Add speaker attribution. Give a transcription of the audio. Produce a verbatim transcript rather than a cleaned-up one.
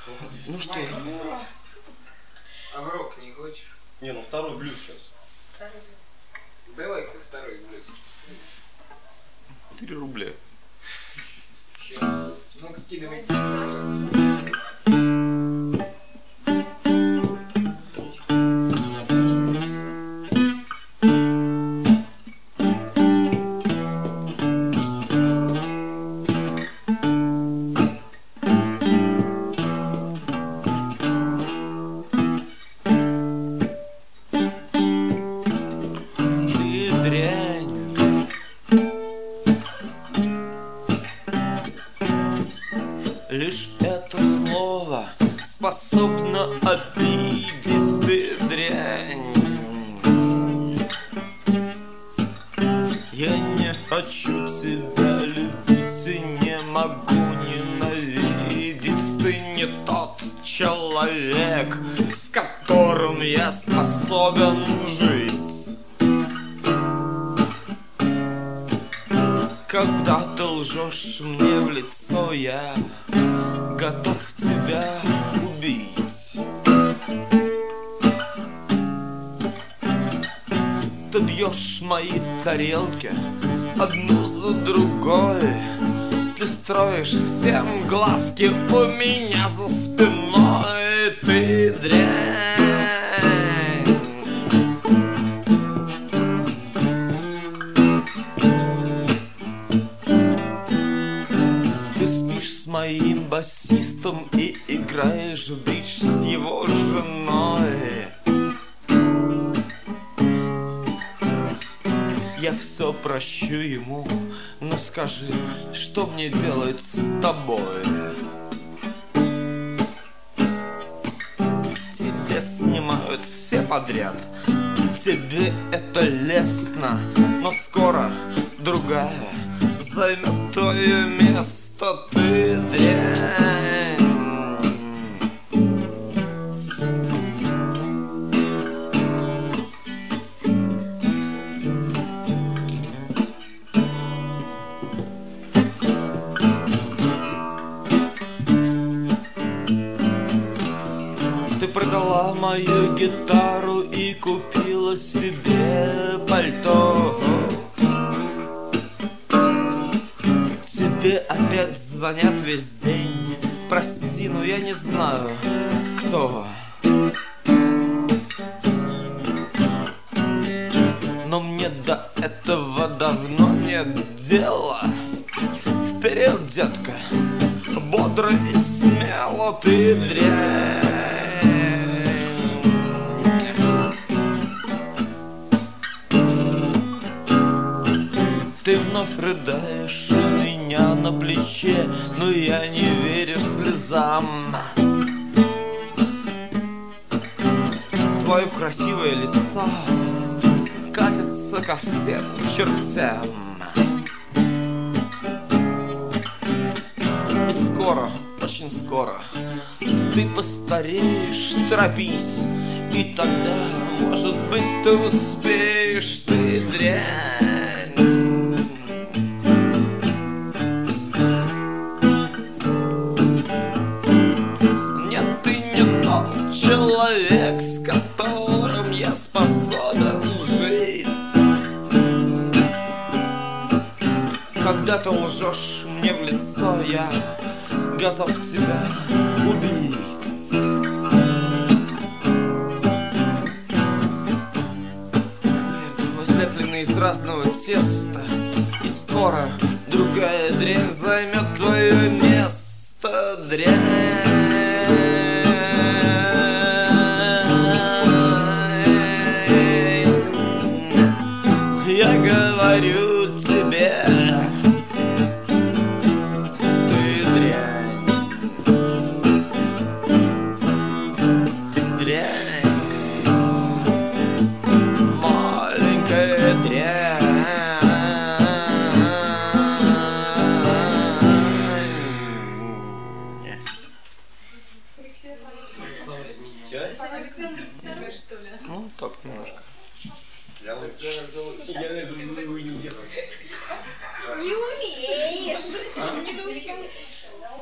Speaker 1: Ну что?
Speaker 2: А в рок не хочешь?
Speaker 1: Не, ну второй блюд сейчас.
Speaker 3: Второй блюд.
Speaker 2: Давай-ка второй блюд.
Speaker 1: Три рубля.
Speaker 2: Сейчас. Ну-ка скидывай.
Speaker 4: Лишь это слово способно обидеть, ты дрянь. Я не хочу тебя любить и не могу ненавидеть. Ты не тот человек, с которым я способен жить. Когда ты лжешь мне в лицо, я готов тебя убить. Ты бьешь мои тарелки одну за другой. Ты строишь всем глазки у меня за спиной. Ты дрянь. Ты спишь с моим басистом и играешь в бридж с его женой. Я все прощу ему, но скажи, что мне делать с тобой? Тебе снимают все подряд, тебе это лестно, но скоро другая займет твое место. Ты дрянь. Ты продала мою гитару и купила себе пальто. Тебе опять звонят весь день. Прости, но я не знаю, кто. Но мне до этого давно нет дела. Вперед, детка, бодро и смело, ты дрянь. Ты вновь рыдаешь у меня на плече, но я не верю слезам. Твое красивое лицо катится ко всем чертям. И скоро, очень скоро ты постареешь, торопись, и тогда, может быть, ты успеешь, ты дрянь. Человек, с которым я способен жить. Когда ты лжешь мне в лицо, я готов тебя убить. Мы слеплены из разного теста, и скоро другая дрянь займет твое место, дрянь.